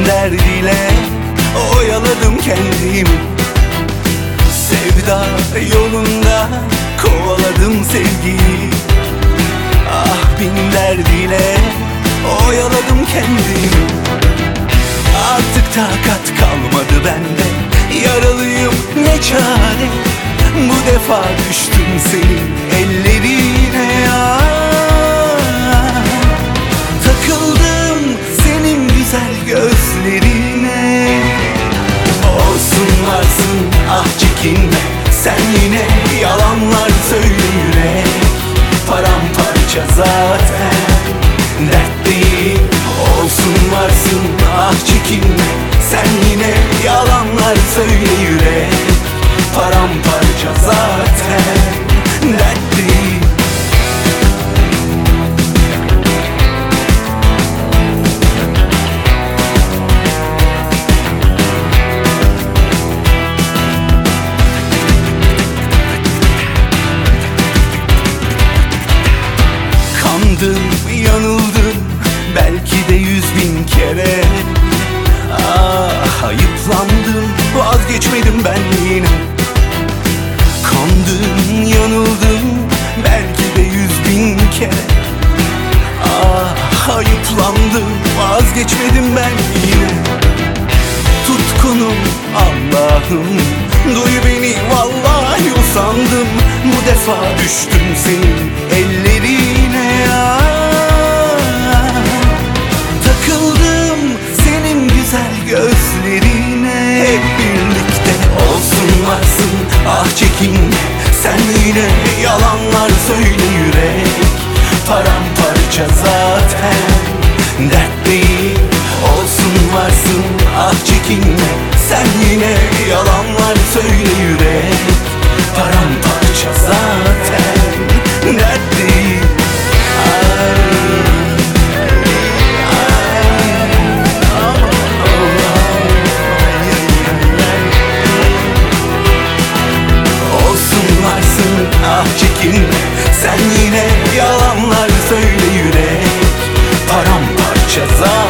derdiyle oyaladım kendimi. Sevda yolunda kovaladım sevgiyi. Ah bin derdiyle oyaladım kendimi. Artık takat kalmadı bende, yaralıyım ne çare. Bu defa düştüm senin ellerine ya. Takıldım senin güzel gözlerine. Olsun varsın ah çekinme, sen yine yalanlar söyle yürek. Paramparça zaten dert değil. Olsun varsın ah çekinme, sen yine yalanlar söyle yürek. Paramparça zaten dert değil. Kandım, yanıldım belki de 100.000 kere. Ah ayıplandım, vazgeçmedim ben yine. Kandım, yanıldım belki de 100.000 kere. Ah ayıplandım, vazgeçmedim ben yine. Tutkunum Allah'ım, duy beni vallahi usandım. Bu defa düştüm senin ellerine ya. Takıldım senin güzel gözlerine. Hep birlikte olsun varsın ah çekinme, sen yine yalanlar söyle yürek. Paramparça zaten dert değil. Olsun varsın ah çekinme, sen yine yalanlar söyle yürek. Paramparça zaten dert değil. Olsun varsın ah çekinme, sen yine yalanlar söyle yürek. Paramparça zaten